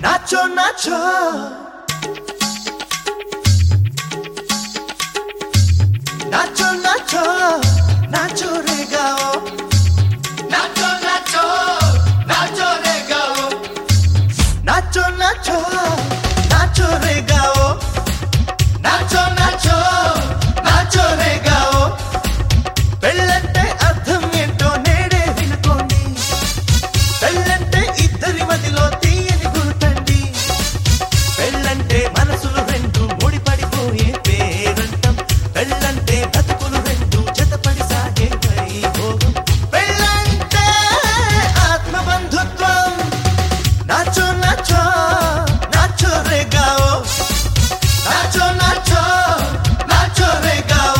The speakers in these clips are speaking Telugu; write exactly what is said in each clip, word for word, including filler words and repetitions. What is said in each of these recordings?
Nacho, Nacho. Nacho, Nacho. Nacho regao. Nacho, Nacho. Nacho regao. Nacho, Nacho. Nacho regao. Nacho, Nacho. Nacho regao. Pellante ardham ento nede vinukondi. Pellante iddari madilo tiyani gurtandi. Pellante manasulu rendu mudi padipoye perantam. Pellante batukulu rendu jatapadi saage vaibhogam. Pellante atma bandhutvam. Nacho, Nacho. Nacho regao. Nacho, Nacho. Nacho regao.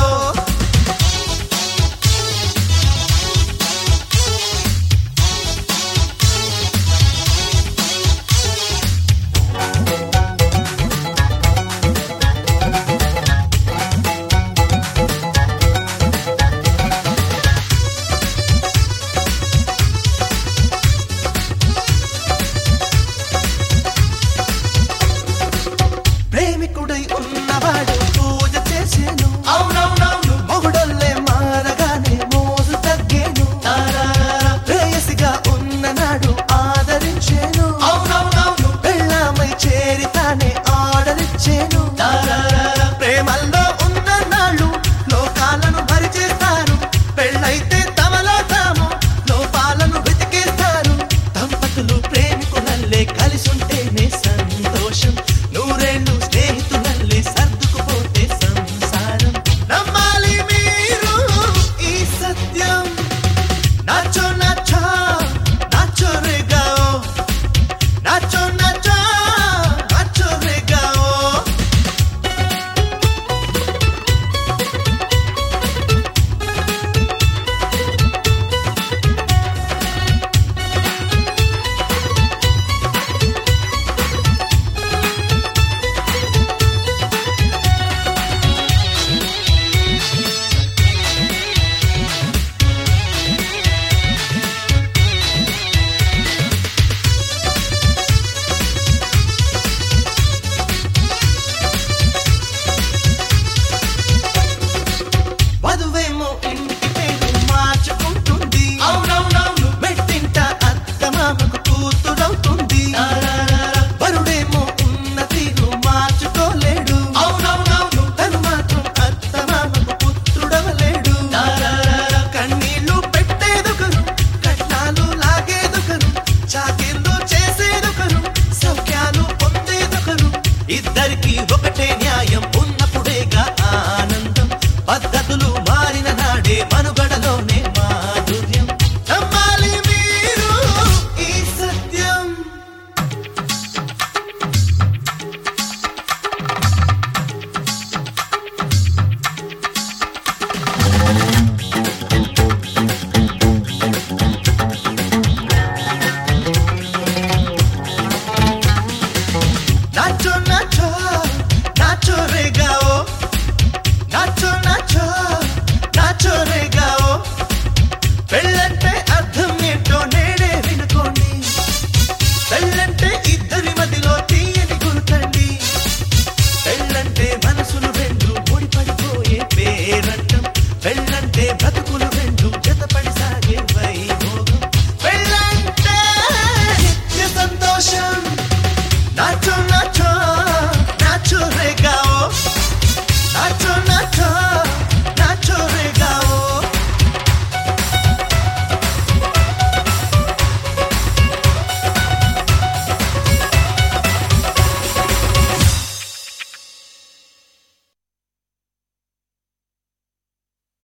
ప్రేమికుడై ఉన్నవాడు పూజ చేసేను అవునవునవును మొగుడొల్లే మారగానే మోజు తగ్గేను ప్రేయసిగా ఉన్ననాడు ఆదరించేను అవునవునవును పెళ్ళామై చేరితానే ఆర్డరిచ్చేను ప్రేమల్లో ఉన్న నాళ్ళు లోకాలను భరిచేస్తారు పెళ్ళైతే తమలో తాము లోపాలను వెతికేస్తారు దంపతులు ప్రేమికులల్లే కలిసుంటేనే సంతోషం నూరేళ్ళు స్నేహితులల్లే సర్దుకుపోతే సంసారం నమ్మాలి మీరు ఈ సత్యం నాచో నాచో నాచో రేగాओ నాచో నాచో నాచో రేగాओ వధువేమో ఇంటికి పేరు మార్చుకుంటుంది అవునవునవును మెట్టింట అత్తమామకు కూతురవుతుంది వరుడేమో ఉన్న తీరు మార్చుకోలేడు అవునవునవును తను మాత్రం అత్తమామకు పుత్రుడవలేడు కన్నీళ్లు పెట్టేదొకరు కట్నాలు లాగేదొకరు చాకిర్లు చేసేదొకరు సౌఖ్యాలు పొందేదొకరు ఇద్దరికి ఒకటే న్యాయం ఉన్నప్పుడేగా ఆనందం పద్ధతులు మారిన నాడే మనుగడలోనే మాధుర్యం నమ్మాలి మీరు ఈ సత్యం నాచో నాచో నాచో రేగాओ నాచో నాచో నాచో రేగాओ పెళ్ళంటే అర్థం ఏంటో నేడే వినుకోండి పెళ్ళంటే ఇద్దరి మదిలో తీయని గుర్తండి పెళ్ళంటే మనసులు రెండు ముడిపడిపోయే పేరంటం పెళ్ళంటే బ్రతుకులు రెండు జతపడి సాగే వైభోగం పెళ్ళంటే నిత్య సంతోషం